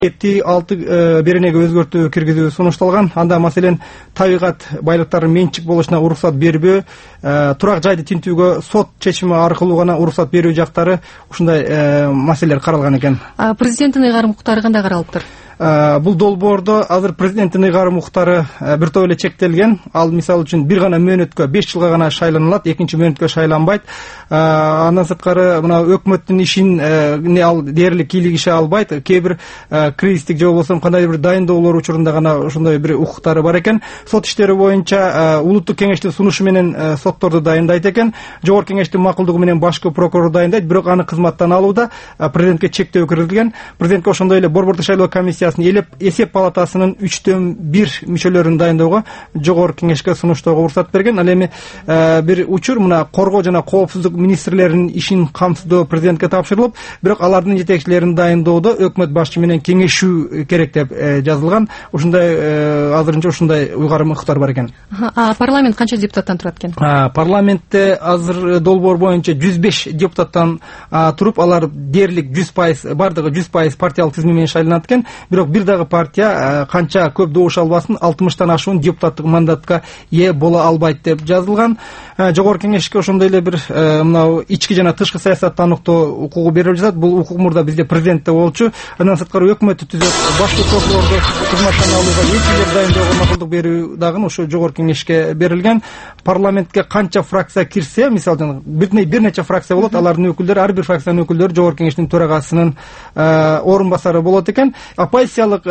6 беренеге өзгөртүү киргизүү сунушталган. Анда маселен табигат байлыктарын менчик болушуна уруксат бербөө, турак жайды тинтүүгө сот чечими аркылуу гана уруксат берүү жактары ушундай маселелер каралган экен. Президенттин ыйгарым укуктары кандай каралыптыр? Бул долбоордо азыр президенттин ыйгарым укуктары бир топ эле чектелген. Ал мисалы үчүн бир гана мөөнөткө 5 жылга гана шайланалат, экинчи мөөнөткө шайланбайт. Андан сырткары мына өкмөттүн ишин ал дээрлик кийлигише албайт. Кээ бир кризистик же болбосо кандай бир дайындоолор учурунда гана ошондой бир укуктары бар экен. Сот иштери боюнча улуттук кеңештин сунушу менен сотторду дайындайт экен. Жогорку кеңештин макулдугу менен башкы прокурор дайындайт, бирок аны кызматтан алууда президентке чектөө киргизилген. Президентке ошондой эле Борбордук шайлоо комиссиясы эсеп палатасынын 3/1 мүчөлөрүн дайындоого жогорку кеңешке сунуштоого уруксат берген. Ал эми бир учур мына коргоо жана коопсуздук министрлеринин ишин камсыздоо президентке тапшырылып, бирок алардын жетекчилерин дайындоодо өкмөт башчы менен кеңешүү керек деп жазылган. Ушундай азырынча ушундай уйгарым укуктар бар экен. Парламент канча депутаттан турат экен? Парламентте азыр долбоор боюнча 105 депутаттан туруп, алар дээрлик 100%, бардыгы 100% партиялык тизим менен шайланат экен. Бирок бир дагы партия канча көп добуш албасын 60тан ашуун депутаттык мандатка ээ боло албайт деп жазылган. Жогорку кеңешке ошондой эле бир мына ички жана тышкы саясатты аныктоо укугу берилип жатат. Бул укук мурда бизде президентте болчу. Андан сырткары өкмөттү түзөт, башкы прокурорду кызматтан алууга, векилдер дайындоого макулдук берүү дагы ошо жогорку кеңешке берилген. Парламентке канча фракция кирсе, мисалы бир нече фракция болот, алардын өкүлдөрү, ар бир фракциянын өкүлдөрү жогорку кеңештин төрагасынын орун басары болот экен. Оппозициялык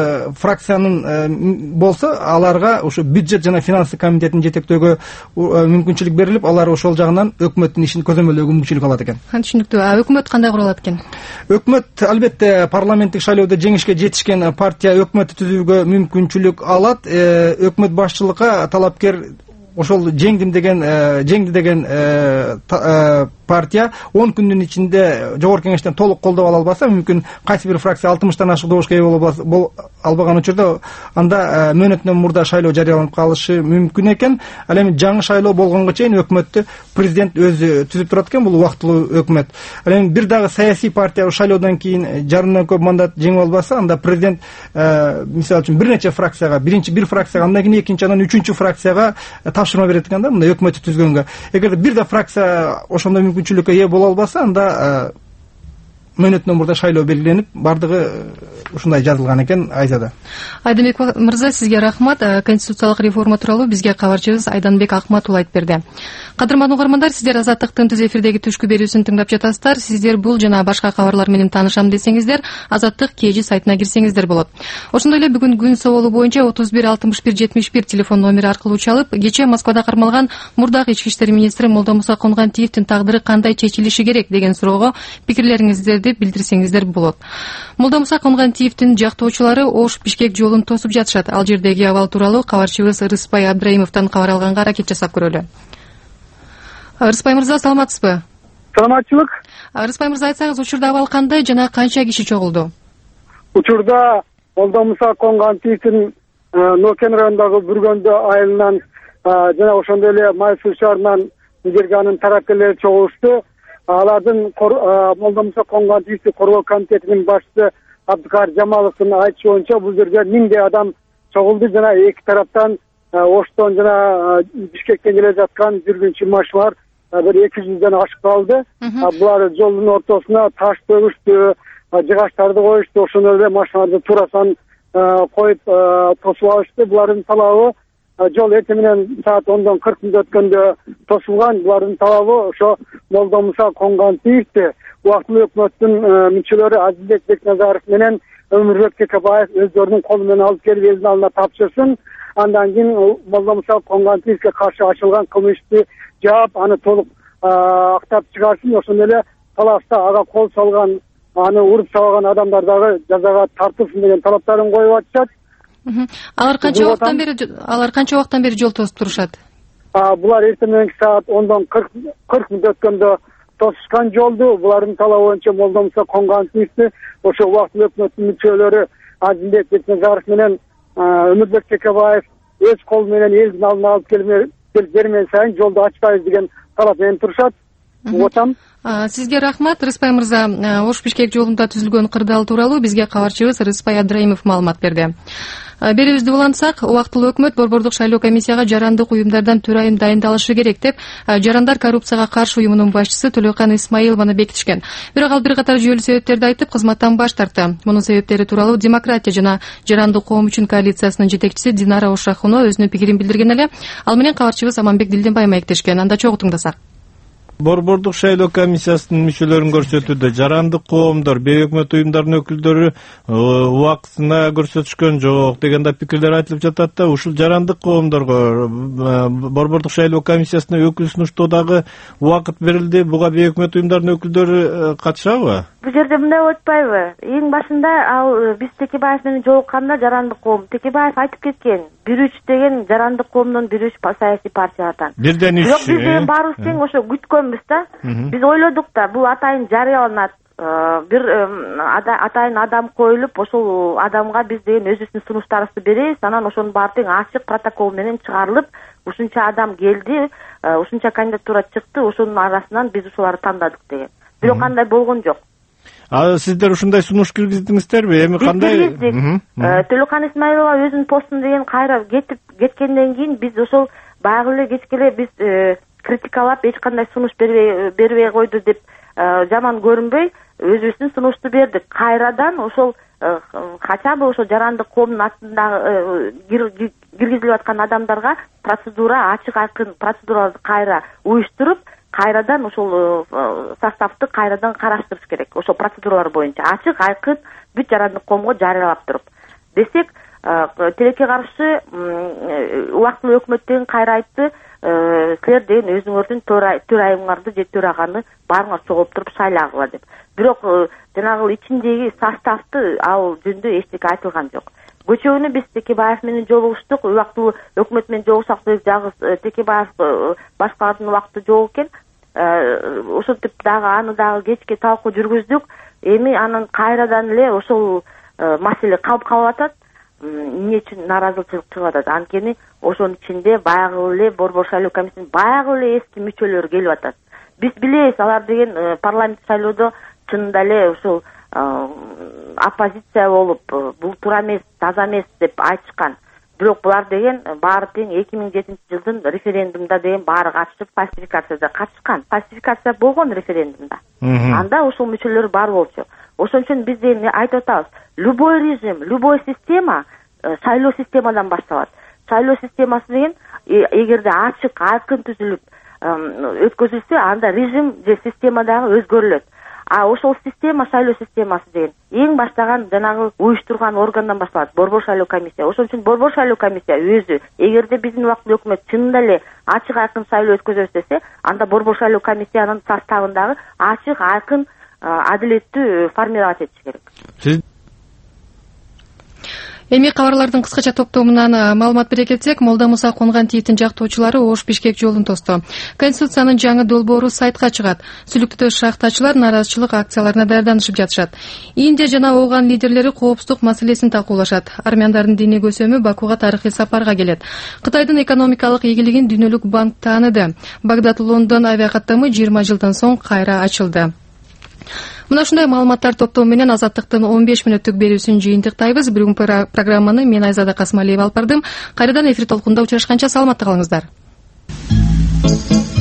фракциянын болсо, аларга ошо бюджет жана финансы комитетин жетектөөгө мүмкүнчүлүк берилип, алар ошол жагынан өкмөттүн ишин көзөмөлдөөгө мүмкүнчүлүк алат экен. Түшүнүктүү. Өкмөт кандай курулат экен? Өкмөт албетте парламенттик шайлоодо жеңишке жетишкен партия өкмөттү түзүүгө мүмкүнчүлүк алат. Өкмөт башчылыкка талапкер ошол жеңди деген партия 10 күндүн ичинде жогорку кеңештен толук колдоо ала албаса, мүмкүн кайсы бир фракция 60тан ашык добушка ээ боло албаган учурда анда мөөнөтүнөн мурда шайлоо жарыяланып калышы мүмкүн экен. Ал эми жаңы шайлоо болгонго чейин өкмөттү президент өзү түзүп турат экен, бул убактылуу өкмөт. Ал эми бир дагы саясий партия шайлоодон кийин жарымдан көп мандат жеңип албаса, анда президент мисалы үчүн бир нече фракцияга, бир фракцияга, андан кийин экинчи, андан үчүнчү фракцияга тапшырма берет экен да, мындай өкмөттү түзгөнгө. Эгерде бир да фракция ошондой мүмкүнчүлүккө ээ боло албаса, анда мөөнөтүнөн мурда шайлоо белгиленип, бардыгы ушундай жазылган экен Айзада. Айданбек мырза, сизге рахмат. Конституциялык реформа тууралуу бизге кабарчыбыз Айданбек Акматул айтып берди. Кадырман угармандар, сиздер Азаттыктын түз эфирдеги түшкү берүүсүн тыңдап жатасыздар. Сиздер бул жана башка кабарлар менен таанышам десеңиздер, Азаттык KG сайтына кирсеңиздер болот. Ошондой эле бүгүн күн соолу боюнча 31 телефон номери аркылуу чалып, кечээ Москвада кармалган мурдагы ички иштер министри Молдомуса Конгантиевдин тагдыры кандай чечилиши керек деген суроого пикирлериңиздерди билдирсеңиздер болот. Молдомуса Конгантиевдин жактоочулары Ош-Бишкек жолун тосуп жатышат. Ал жердеги абал тууралуу кабарчыбыз Рыспай Абдраимовдон кабар алганга аракет жасап көрөлү. Рыспай мырза, саламатсызбы? Саламатчылык. Рыспай мырза, айтсаңыз, учурда абал кандай жана канча киши чогулду? Учурда Молдомуса Конгантиевдин Нокен районундагы Бүргөндө айылынан жана ошондой эле Май Суу шаарынан анын тарапкерлери чогулушту. Алардын Молдомуса Конгантиевди коргоо комитетинин башчысы Абдыкар Жамаловдун айтышы боюнча бул жерде 1000 адам чогулду жана эки тараптан Оштон жана Бишкектен келе жаткан жүргүнчү машиналар бир 200ден ашык калды. Булар жолдун ортосуна таш төгүштү, жыгачтарды коюшту, ошондой эле машиналарды туурасан коюп тосуп алышты. Булардын талабы жол эртең менен саат 10:40 өткөндө тосулган. Булардын талабы ошо Молдомуса Конгантиевди убактылуу өкмөттүн мүчөлөрү Азизбек Бекназаров менен Өмүрбек Текебаев өздөрүнүн колу менен алып келип элдин алдына тапшырсын. Андан кийин Молдомуса Конгантиевге каршы ачылган кылмышты жаап, аны толук актап чыгарсын. Ошондой эле талашта ага кол салган, аны уруп чабаган адамдар дагы жазага тартылсын деген талаптарын коюп атышат. Алар канча убакыттан бери жол тосуп турушат? Булар эртең мененки саат 10:40 өткөндө тосушкан жолду. Булардын талабы боюнча Молдомуса Конгантиевди ошо убактылуу өкмөттүн мүчөлөрү Азизбек Бекназаров менен Өмүрбек Текебаев өз колу менен элдин алдына алып келип бермеген сайын жолду ачпайбыз деген талап менен турушат. Сизге рахмат, Рыспай мырза. Ош Бишкек жолунда түзүлгөн кырдаал тууралуу бизге кабарчыбыз Рыспай Абдраимов маалымат берди. Берүүбүздү улантсак, убактылуу өкмөт борбордук шайлоо комиссияга жарандык уюмдардан төрайым дайындалышы керек деп Жарандар коррупцияга каршы уюмунун башчысы Төлөкан Исмаилованы бекитишкен. Бирок ал бир катар жүйөлүү себептерди айтып, кызматтан баш тартты. Мунун себептери тууралуу Демократия жана Жарандык коом үчүн коалициясынын жетекчиси Динара Ошахунова өзүнүн пикирин билдирген эле. Ал менен кабарчыбыз Аманбек Дилденбай маектешкен. Анда чогуу тыңдасак. Борбордук шайлоо комиссиясынын мүчөлөрүн көрсөтүүдө жарандык коомдор, бейөкмөт уюмдардын өкүлдөрү убактысына көрсөтүшкөн жок деген да пикирлер айтылып жатат да. Ушул жарандык коомдорго борбордук шайлоо комиссиясына өкүл сунуштоодагы убакыт берилди. Буга бейөкмөт уюмдардын өкүлдөрү катышабы? Бул жерде мындай болуп атпайбы? Эң башында ал биз Текебаев менен жолукканда жарандык коом Текебаев айтып кеткен. 1-3 деген жарандык коомдон 1-3 саясий партиялардан. Бирден 3. Бирок биз деген баарыбыз тең ошо күткөнбүз да. Биз ойлодук да, бул атайын жарыяланат. Бир атайын адам коюлуп, ошол адамга биз деген өзүбүздүн сунуштарыбызды беребиз, анан ошонун баары тең ачык протокол менен чыгарылып, ушунча адам келди, ушунча кандидатура чыкты, ошонун арасынан биз ушуларды тандадык деген. Бирок андай болгон жок. Сиздер ушундай сунуш киргиздиңиздерби? Эми кандай? Төлөкан Исмаилова өзүнүн постун деген кайра кеткенден кийин биз ошол баягы эле кечке эле биз критикалап эч кандай сунуш бербей койду деп жаман көрүнбөй өзүбүздүн сунушту бердик. Кайрадан ошол хотя бы ошо жарандык коомдун астындагы киргизилип аткан адамдарга процедура, ачык айкын процедураларды кайра уюштуруп, кайрадан ошол составты кайрадан караштырыш керек. Ошол процедуралар боюнча ачык айкын бүт жарандык коомго жарыялап туруп. Десек, тилекке каршы убактылуу өкмөт деген кайра айтты, силер деген өзүңөрдүн төрайымыңарды же төраганы баарыңар чогулуп туруп шайлагыла деп. Бирок жанагы ичиндеги составты ал жөнүндө эчтеке айтылган жок. Көчөгүнү биз Текебаев менен жолугуштук, убактылуу өкмөт менен жолугсак жагыз Текебаев башкалардын убакыты жок экен. Ошентип дагы аны дагы кечке талкуу жүргүздүк. Эми анан кайрадан эле ошол маселе калып атат. Эмне үчүн нааразычылык чыгып атат? Анткени ошонун ичинде баягы эле борбор шайлоо комиссиясынын баягы эле эски мүчөлөрү келип атат. Биз билебиз, алар деген парламент шайлоодо чынында эле ушул оппозиция болуп, бул туура эмес, таза эмес деп айтышкан. Бирок булар деген баары тең 2007-жылдын референдумда деген баары катышып, фальсификацияда катышкан. Фальсификация болгон референдумда. Анда ошол мүчөлөр бар болчу. Ошон үчүн биз деген айтып атабыз, любой режим, любой система шайлоо системадан башталат. Шайлоо системасы деген эгерде ачык, айкын түзүлүп өткөзүлсө, анда режим же система дагы өзгөрүлөт. Ошол система, шайлоо системасы деген эң баштаган жанагы уюштурган органдан башталат, борбор шайлоо комиссия. Ошон үчүн борбор шайлоо комиссия өзү эгерде биздин убактылуу өкмөт чынында эле ачык айкын шайлоо өткөзөбүз десе, анда борбор шайлоо комиссиянын составындагы ачык айкын адилеттүү формировать этиш керек. Эми кабарлардын кыскача топтомунан маалымат бере кетсек, Молда Муса Конгантиевдин жактоочулары Ош Бишкек жолун тосту. Конституциянын жаңы долбоору сайтка чыгат. Сүлүктүдө шахтачылар нааразычылык акцияларына даярданышып жатышат. Индия жана Ооган лидерлери коопсуздук маселесин талкуулашат. Армяндардын диний көсөмү Бакуга тарыхый сапарга келет. Кытайдын экономикалык ийгилигин Дүйнөлүк банк тааныды. Багдад-Лондон авиакаттамы 20 жылдан соң кайра ачылды. Мына ушундай маалыматтар топтому менен Азаттыктын 15 мүнөттүк берүүсүн жыйынтыктайбыз. Бүгүнкү программаны мен Айзада Касмалиева алып бардым. Кайрадан эфир толкунда учурашканча саламатта калыңыздар.